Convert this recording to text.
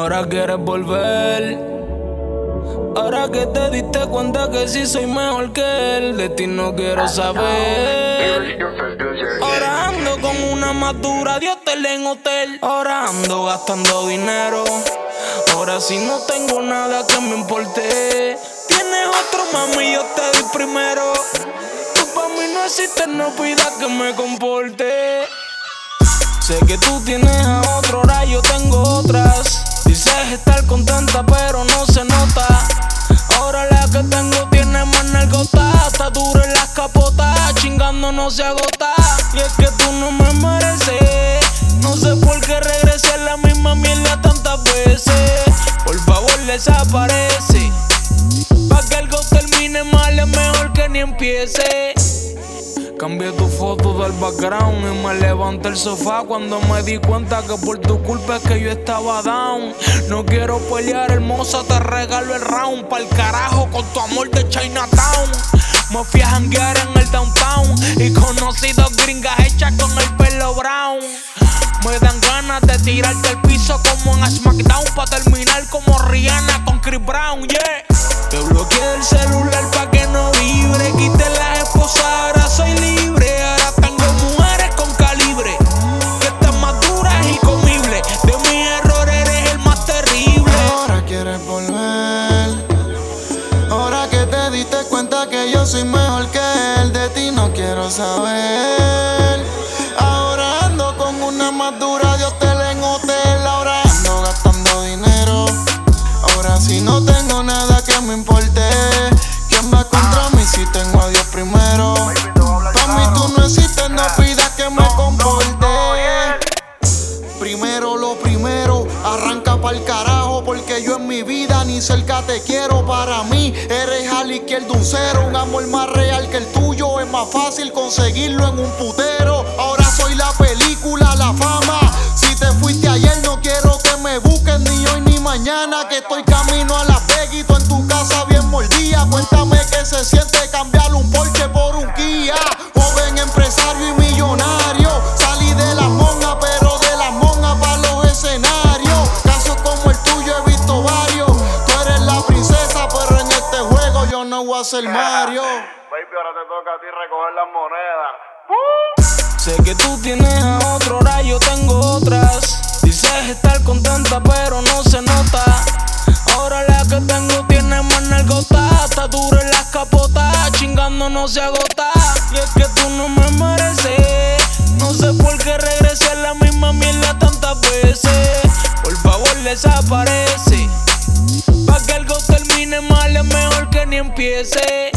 Ahora quieres volver. Ahora que te diste cuenta que sí soy mejor que él, de ti no quiero saber. Ahora ando con una más dura de hotel en hotel. Ahora ando gastando dinero. Ahora sí no tengo nada que me importe. Tienes otro, mami, yo te di primero. Tú pa' mí no existes, no pidas que me comporte. Sé que tú tienes a otro, ahora yo tengo otras. Dices estar contenta pero no se nota. Ahora la que tengo tiene más nalgota. Está dura en las capotas, chingando no se agota. Y es que tú no me mereces. No sé por qué regresé a la misma mierda tantas veces. Por favor desaparece. Pa' que algo termine mal es mejor que ni empiece. Cambié tu foto del background y me levanté el sofá cuando me di cuenta que por tu culpa es que yo estaba down. No quiero pelear, hermosa, te regalo el round. Pa'l carajo con tu amor de Chinatown. Me fui a janguear en el downtown y conocí dos gringas hechas con el pelo brown. Me dan ganas de tirarte al piso como en SmackDown, pa' terminar como Rihanna con Chris Brown, yeah. Te bloqueé del celular pa' que no vibre. Quité las esposas, ahora soy libre. Ahora tengo mujeres con calibre que están más duras y comibles. De mis errores eres el más terrible. Ahora quieres volver. Ahora que te diste cuenta que yo soy mejor que él, de ti no quiero saber. Ahora ando con una más dura de hotel en hotel. Ahora ando gastando dinero. Ahora sí no tengo nada que me importe. ¿Quién va contra mí si tengo a Dios primero? Pa' mí tú no existes, no pidas que me comporte. Primero lo primero, arranca pa'l carajo, porque yo en mi vida ni cerca te quiero. Para mí eres a la izquierda un cero. Un amor más real que el tuyo es más fácil conseguirlo en un putero. Ahora soy la película, la fama. Si te fuiste ayer no quiero que me busques ni hoy ni mañana, que estoy camino a Las Vegas y tú en tu casa bien mordida. Cuéntame qué se siente cambiar un Porsche por un Kia. Joven empresario y millonario, salí de las monjas, pero de las monjas pa' los escenarios. Casos como el tuyo he visto varios. Tú eres la princesa, pero en este juego yo no voy a ser Mario. Baby, ahora te toca a ti recoger las monedas. Sé que tú tienes a otro, ahora yo tengo otras. Dices estar contenta pero no se nota. Ahora la que tengo tiene más nalgota. Está dura en las capotas, chingando no se agota. Y es que tú no me mereces. No sé por qué regresé a la misma mierda tantas veces. Por favor desaparece. Pa' que algo termine mal es mejor que ni empiece.